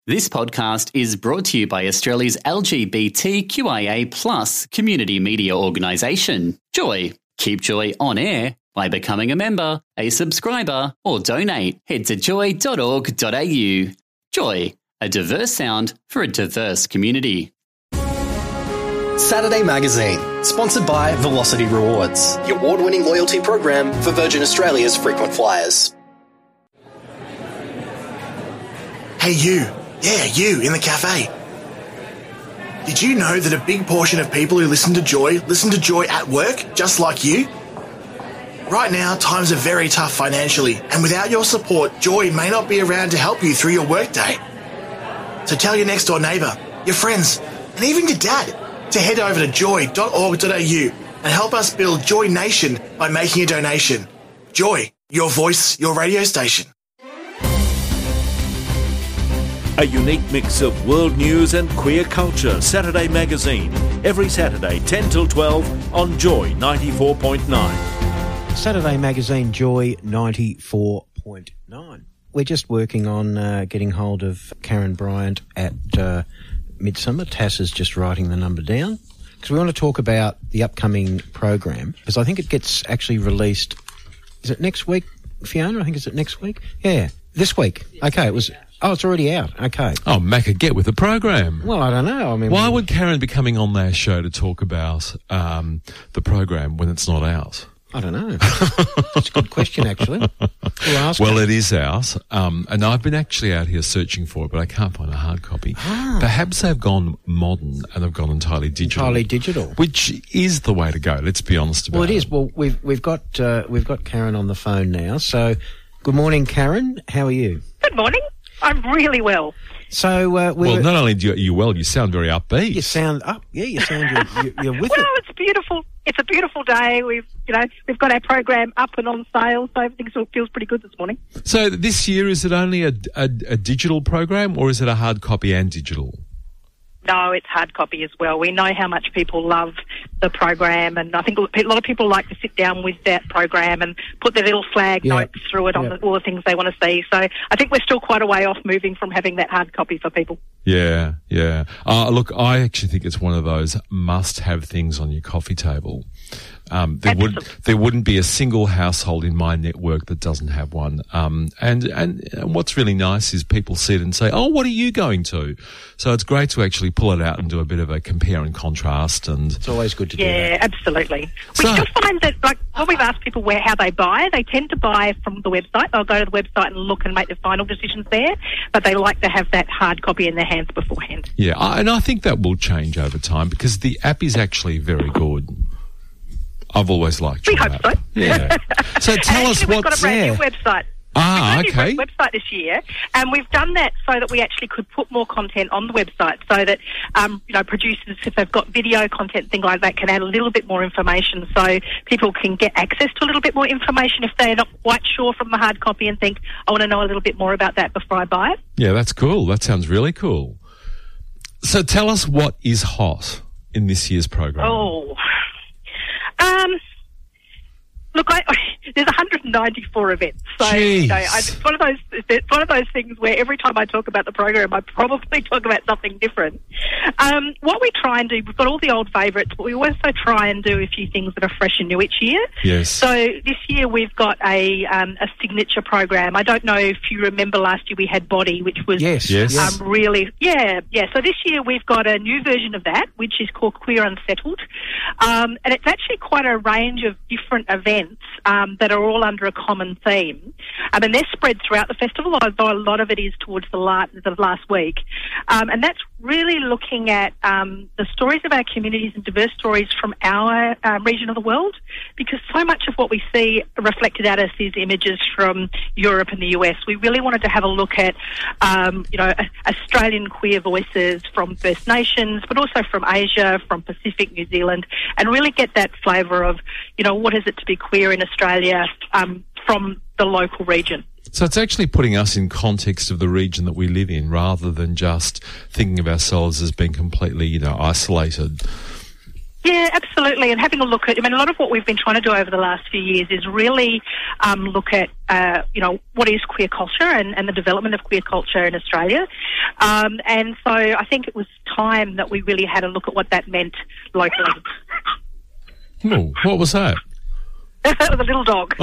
This podcast is brought to you by Australia's LGBTQIA+ community media organisation, Joy. Keep Joy on air by becoming a member, a subscriber, or donate. Head to joy.org.au. Joy, a diverse sound for a diverse community. Saturday Magazine, sponsored by Velocity Rewards, the award-winning loyalty program for Virgin Australia's frequent flyers. Hey you. Yeah, you in the cafe. Did you know that a big portion of people who listen to Joy at work, just like you? Right now, times are very tough financially, and without your support, Joy may not be around to help you through your workday. So tell your next door neighbour, your friends, and even your dad to head over to joy.org.au and help us build Joy Nation by making a donation. Joy, your voice, your radio station. A unique mix of world news and queer culture. Saturday Magazine. Every Saturday, 10 till 12 on Joy 94.9. Saturday Magazine, Joy 94.9. We're just working on getting hold of Karen Bryant at Midsummer. Tass is just writing the number down because we want to talk about the upcoming program, because I think it gets actually released. Is it next week, Fiona? I think it's next week. Yeah, this week. Okay, it was. Oh, it's already out. Okay. Oh, Macca, get with the program. Well, I don't know. I mean, why would Karen be coming on their show to talk about the program when it's not out? I don't know. That's a good question, actually. We'll ask well, her. it is out, and I've been actually out here searching for it, but I can't find a hard copy. Perhaps they've gone modern and they've gone entirely digital. Entirely digital, which is the way to go. Let's be honest about it. Well, it is. Well, we've got Karen on the phone now. So, good morning, Karen. How are you? Good morning. I'm really well. So, well, not only do you well, you sound very upbeat. You sound up. Yeah, you sound you're with it. Well, it's beautiful. It's a beautiful day. We've got our program up and on sale, so everything feels pretty good this morning. So this year, is it only a digital program, or is it a hard copy and digital? No, it's hard copy as well. We know how much people love the program, and I think a lot of people like to sit down with that program and put their little flag notes through it on all the things they want to see. So I think we're still quite a way off moving from having that hard copy for people. Yeah. Look, I actually think it's one of those must-have things on your coffee table. There wouldn't be a single household in my network that doesn't have one. And what's really nice is people see it and say, "Oh, what are you going to?" So it's great to actually pull it out and do a bit of a compare and contrast. And it's always good to do that. Yeah, absolutely. We still find that, like, when we've asked people how they buy, they tend to buy from the website. They'll go to the website and look and make their final decisions there, but they like to have that hard copy in their hands beforehand. Yeah, and I think that will change over time because the app is actually very good. I've always liked it. We hope so. Yeah. So tell us we've got a brand new website. Okay. We've got a new website this year, and we've done that so that we actually could put more content on the website, so that producers, if they've got video content, things like that, can add a little bit more information, so people can get access to a little bit more information if they're not quite sure from the hard copy and think, I want to know a little bit more about that before I buy it. Yeah, that's cool. That sounds really cool. So tell us what is hot in this year's program. Look, there's 194 events, so it's one of those things where every time I talk about the program, I probably talk about something different. What we try and do, we've got all the old favourites, but we also try and do a few things that are fresh and new each year. Yes. So this year we've got a signature program. I don't know if you remember last year we had Body, which was really. So this year we've got a new version of that, which is called Queer Unsettled, and it's actually quite a range of different events that are all under a common theme. And they're spread throughout the festival, although a lot of it is towards the last week. And that's really looking at the stories of our communities and diverse stories from our region of the world, because so much of what we see reflected at us is images from Europe and the US. We really wanted to have a look at, Australian queer voices from First Nations, but also from Asia, from Pacific, New Zealand, and really get that flavour of, what is it to be queer in Australia from the local region. So it's actually putting us in context of the region that we live in, rather than just thinking of ourselves as being completely, isolated. Yeah, absolutely. And having a look at, a lot of what we've been trying to do over the last few years is really look at, what is queer culture and the development of queer culture in Australia. And so I think it was time that we really had a look at what that meant locally. Oh, what was that? That was a little dog.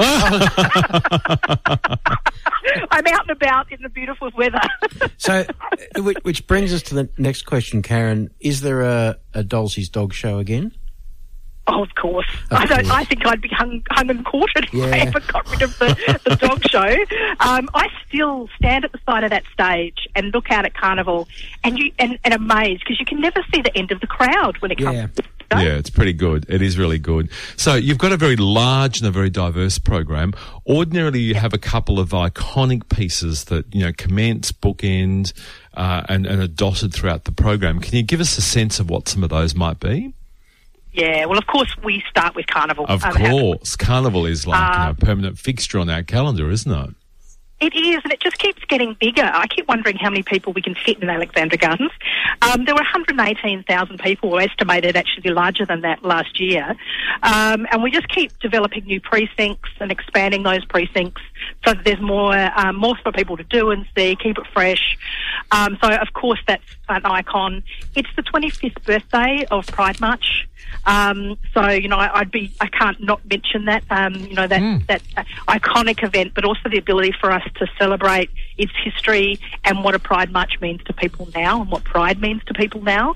I'm out and about in the beautiful weather. So, which brings us to the next question, Karen. Is there a Dulcie's Dog Show again? Oh, of course. I think I'd be hung and quartered if I ever got rid of the dog show. I still stand at the side of that stage and look out at Carnival and amazed, because you can never see the end of the crowd when it comes to Yeah, it's pretty good. It is really good. So you've got a very large and a very diverse program. Ordinarily, you have a couple of iconic pieces that, commence, bookend, and are dotted throughout the program. Can you give us a sense of what some of those might be? Yeah, well, of course, we start with Carnival. Of course. Carnival is like a permanent fixture on our calendar, isn't it? It is, and it just keeps getting bigger. I keep wondering how many people we can fit in Alexandra Gardens. There were 118,000 people, estimated actually larger than that last year. And we just keep developing new precincts and expanding those precincts so that there's more for people to do and see, keep it fresh. So, of course, that's an icon. It's the 25th birthday of Pride March. So, I can't not mention that, that iconic event, but also the ability for us to celebrate its history and what a Pride March means to people now and what Pride means to people now.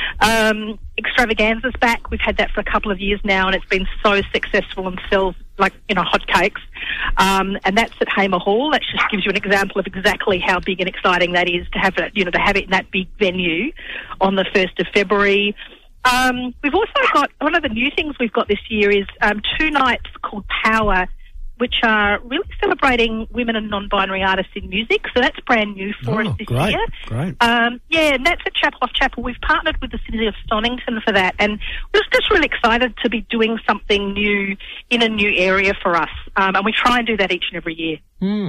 Extravaganza's back. We've had that for a couple of years now, and it's been so successful and sells like, hotcakes. And that's at Hamer Hall. That just gives you an example of exactly how big and exciting that is to have it, to have it in that big venue on the 1st of February. We've also got, one of the new things we've got this year is 2 nights called Power, which are really celebrating women and non-binary artists in music. So that's brand new for us this year. Great. And that's at Chapel Off Chapel. We've partnered with the City of Stonington for that, and we're just really excited to be doing something new in a new area for us. And we try and do that each and every year.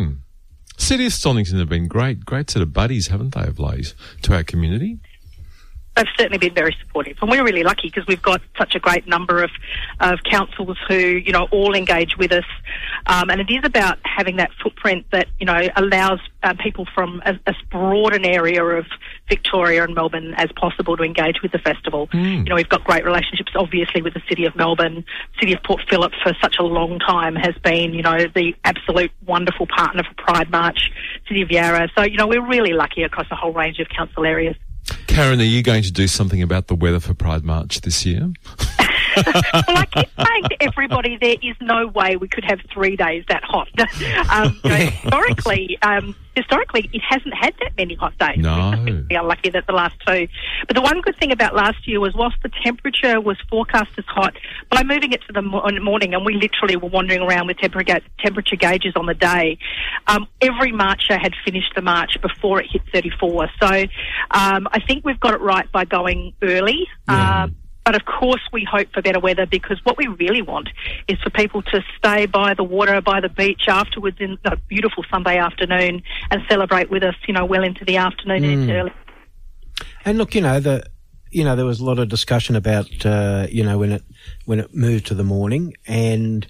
City of Stonington have been great set of buddies, haven't they, of late, to our community? They've certainly been very supportive, and we're really lucky because we've got such a great number of councils who, all engage with us, and it is about having that footprint that, allows people from as broad an area of Victoria and Melbourne as possible to engage with the festival. We've got great relationships, obviously, with the City of Melbourne. City of Port Phillip for such a long time has been, the absolute wonderful partner for Pride March. City of Yarra. So, we're really lucky across a whole range of council areas. Karen, are you going to do something about the weather for Pride March this year? Well, I keep saying to everybody there is no way we could have 3 days that hot. Historically, it hasn't had that many hot days. No. We've been unlucky that the last 2. But the one good thing about last year was whilst the temperature was forecast as hot, by moving it to the morning, and we literally were wandering around with temperature gauges on the day, every marcher had finished the march before it hit 34. So I think we've got it right by going early. But of course we hope for better weather, because what we really want is for people to stay by the water, by the beach afterwards in a beautiful Sunday afternoon and celebrate with us, well into the afternoon and into early. And look, there was a lot of discussion about, when it moved to the morning, and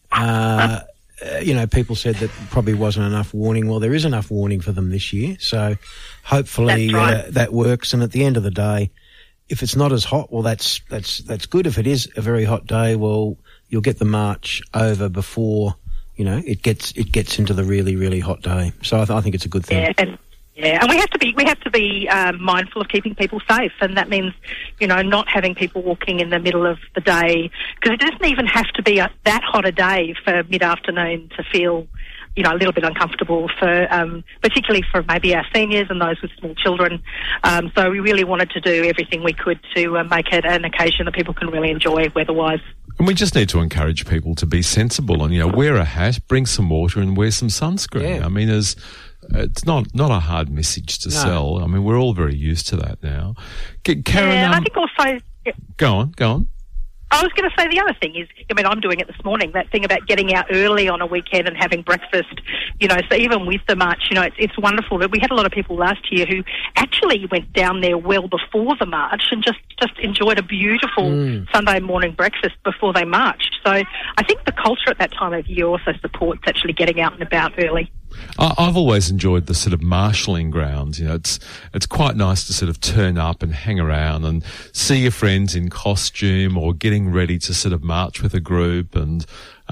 people said that probably wasn't enough warning. Well, there is enough warning for them this year, so hopefully that works. And at the end of the day, if it's not as hot, well, that's good. If it is a very hot day, well, you'll get the march over before it gets into the really, really hot day. So I think it's a good thing. And we have to be mindful of keeping people safe, and that means not having people walking in the middle of the day, because it doesn't even have to be that hot a day for mid-afternoon to feel a little bit uncomfortable for, particularly for maybe our seniors and those with small children. So we really wanted to do everything we could to make it an occasion that people can really enjoy weather-wise. And we just need to encourage people to be sensible and, wear a hat, bring some water and wear some sunscreen. Yeah. I mean, it's not a hard message to sell. I mean, we're all very used to that now. Karen, I think also... Go on. I was going to say the other thing is, I mean, I'm doing it this morning, that thing about getting out early on a weekend and having breakfast, you know, so even with the march, you know, it's wonderful. We had a lot of people last year who actually went down there well before the march and just enjoyed a beautiful Sunday morning breakfast before they marched. So I think the culture at that time of year also supports actually getting out and about early. I've always enjoyed the sort of marshalling grounds. You know, it's quite nice to sort of turn up and hang around and see your friends in costume or getting ready to sort of march with a group, and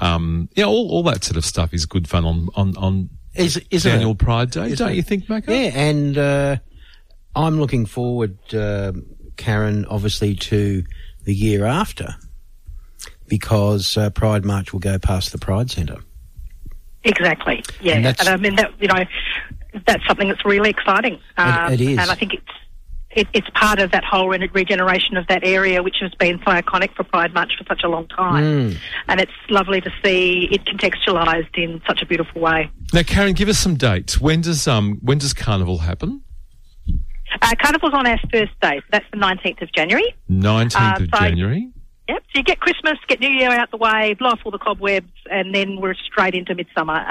all that sort of stuff is good fun on Annual Pride Day, don't you think, Mako? Yeah, and I'm looking forward, Karen, obviously to the year after, because Pride March will go past the Pride Centre. Exactly, yeah. And I mean, that, you know, that's something that's really exciting. It is. And I think it's part of that whole regeneration of that area, which has been so iconic for Pride March for such a long time. And it's lovely to see it contextualised in such a beautiful way. Now, Karen, give us some dates. When does Carnival happen? Carnival's on our first day. So that's the 19th of January. 19th of January. Yep, so you get Christmas, get New Year out the way, blow off all the cobwebs, and then we're straight into Midsummer.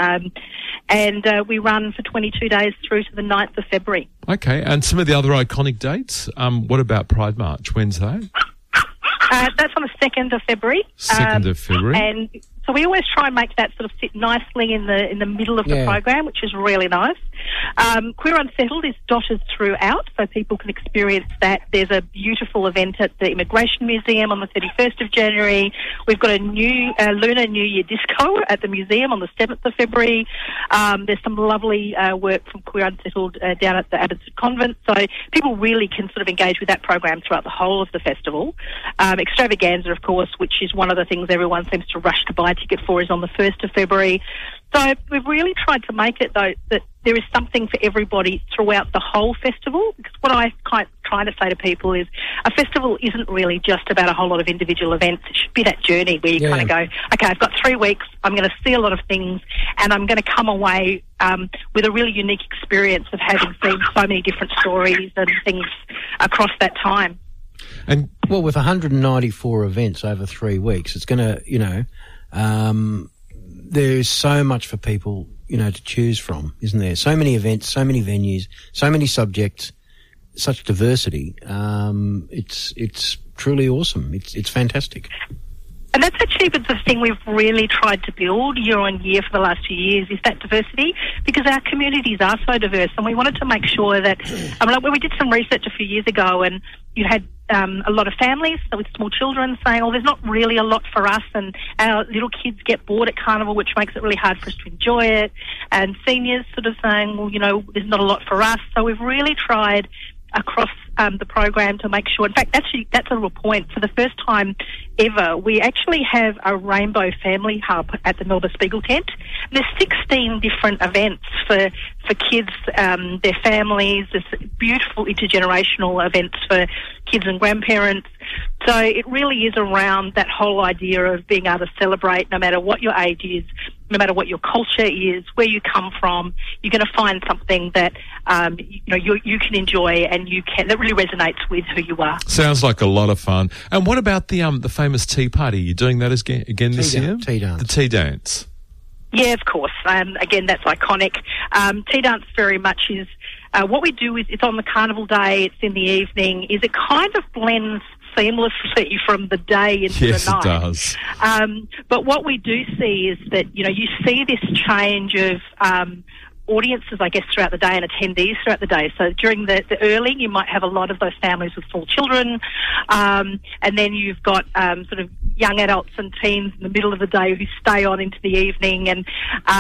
And we run for 22 days through to the 9th of February. Okay, and some of the other iconic dates, what about Pride March? When's that? That's on the 2nd of February. 2nd of February. And so we always try and make that sort of sit nicely in the middle of the program, which is really nice. Queer Unsettled is dotted throughout, so people can experience that. There's a beautiful event at the Immigration Museum on the 31st of January. We've got a new Lunar New Year disco at the museum on the 7th of February. There's some lovely work from Queer Unsettled down at the Abbotsford Convent, so people really can sort of engage with that program throughout the whole of the festival. Extravaganza, of course, which is one of the things everyone seems to rush to buy ticket for, is on the 1st of February. So we've really tried to make it, though, that there is something for everybody throughout the whole festival. Because what I trying to say to people is a festival isn't really just about a whole lot of individual events. It should be that journey where you kind of go, okay, I've got 3 weeks, I'm going to see a lot of things, and I'm going to come away with a really unique experience of having seen so many different stories and things across that time. And well, with 194 events over 3 weeks, it's going to, you know, there's so much for people, you know, to choose from, isn't there? So many events, so many venues, so many subjects, such diversity. It's truly awesome. It's fantastic. And that's actually the thing we've really tried to build year on year for the last few years, is that diversity, because our communities are so diverse, and we wanted to make sure that, when we did some research a few years ago, and you had a lot of families with small children saying, oh, there's not really a lot for us, and our little kids get bored at Carnival, which makes it really hard for us to enjoy it, and seniors sort of saying, well, you know, there's not a lot for us. So we've really tried across the program to make sure. In fact, actually, that's a real point. For the first time ever, we actually have a Rainbow Family Hub at the Melba Spiegel tent. There's 16 different events for kids, their families. There's beautiful intergenerational events for kids and grandparents. So it really is around that whole idea of being able to celebrate no matter what your age is, no matter what your culture is, where you come from. You're going to find something that you can enjoy and that really resonates with who you are. Sounds like a lot of fun. And what about the famous tea party? You're doing that again this year? Tea dance. The tea dance. Yeah, of course. Again, that's iconic. Tea dance very much is what we do is it's on the Carnival day. It's in the evening. Is it kind of blends seamlessly from the day into the night. Yes, it does. But what we do see is that, you know, you see this change of audiences, I guess, throughout the day and attendees throughout the day. So during the early, you might have a lot of those families with small children, and then you've got sort of young adults and teens in the middle of the day who stay on into the evening, and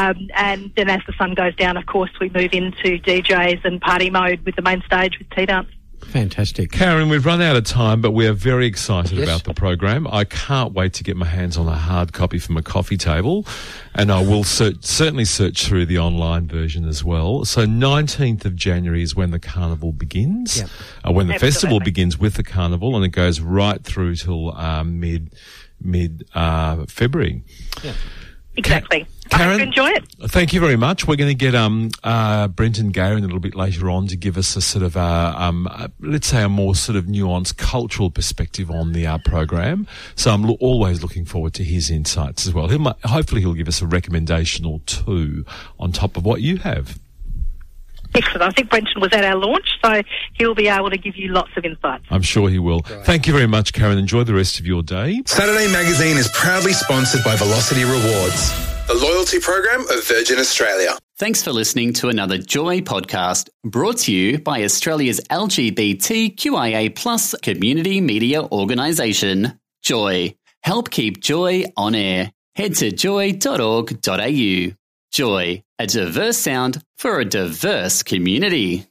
then as the sun goes down, of course, we move into DJs and party mode with the main stage with tea dance. Fantastic. Karen, we've run out of time, but we are very excited about the program. I can't wait to get my hands on a hard copy from a coffee table, and I will certainly search through the online version as well. So 19th of January is when the Carnival begins, when the festival begins with the Carnival, and it goes right through till mid February. Yeah. Exactly. Karen, I hope you enjoy it. Thank you very much. We're going to get Brenton Gary a little bit later on to give us a sort of let's say a more sort of nuanced cultural perspective on the program. So I'm always looking forward to his insights as well. Hopefully he'll give us a recommendation or two on top of what you have. Excellent. I think Brenton was at our launch, so he'll be able to give you lots of insights. I'm sure he will. Right. Thank you very much, Karen. Enjoy the rest of your day. Saturday Magazine is proudly sponsored by Velocity Rewards, the loyalty program of Virgin Australia. Thanks for listening to another Joy podcast, brought to you by Australia's LGBTQIA+ community media organisation, Joy. Help keep Joy on air. Head to joy.org.au. Joy, a diverse sound for a diverse community.